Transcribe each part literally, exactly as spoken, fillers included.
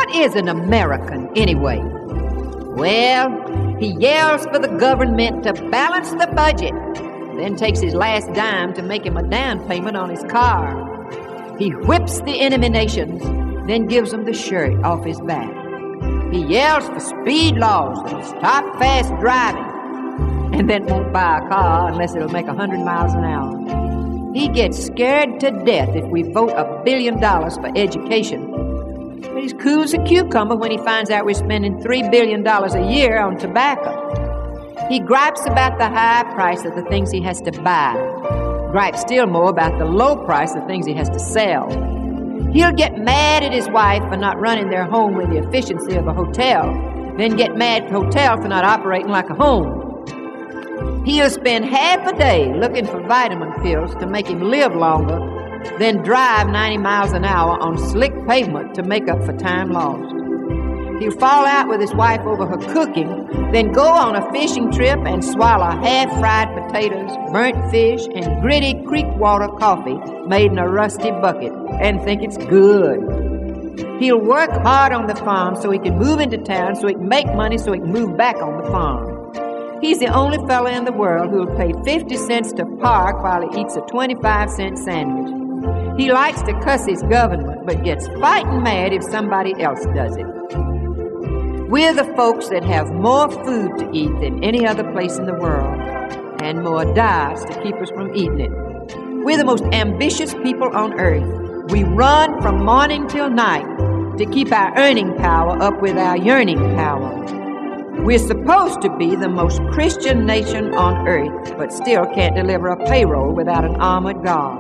What is an American, anyway? Well, he yells for the government to balance the budget, then takes his last dime to make him a down payment on his car. He whips the enemy nations, then gives them the shirt off his back. He yells for speed laws and stop fast driving, and then won't buy a car unless it'll make a hundred miles an hour. He gets scared to death if we vote a billion dollars for education. But he's cool as a cucumber when he finds out we're spending three billion dollars a year on tobacco. He gripes about the high price of the things he has to buy. Gripes still more about the low price of things he has to sell. He'll get mad at his wife for not running their home with the efficiency of a hotel, then get mad at the hotel for not operating like a home. He'll spend half a day looking for vitamin pills to make him live longer, then drive ninety miles an hour on slick pavement to make up for time lost. He'll fall out with his wife over her cooking, then go on a fishing trip and swallow half-fried potatoes, burnt fish, and gritty creek water coffee made in a rusty bucket and think it's good. He'll work hard on the farm so he can move into town, so he can make money, so he can move back on the farm. He's the only fella in the world who'll pay fifty cents to park while he eats a twenty-five cent sandwich. He likes to cuss his government, but gets fighting mad if somebody else does it. We're the folks that have more food to eat than any other place in the world, and more diets to keep us from eating it. We're the most ambitious people on earth. We run from morning till night to keep our earning power up with our yearning power. We're supposed to be the most Christian nation on earth, but still can't deliver a payroll without an armored guard.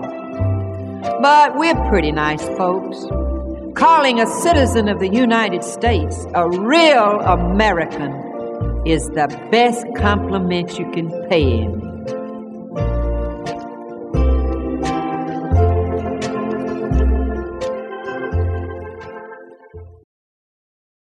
But we're pretty nice folks. Calling a citizen of the United States a real American is the best compliment you can pay him.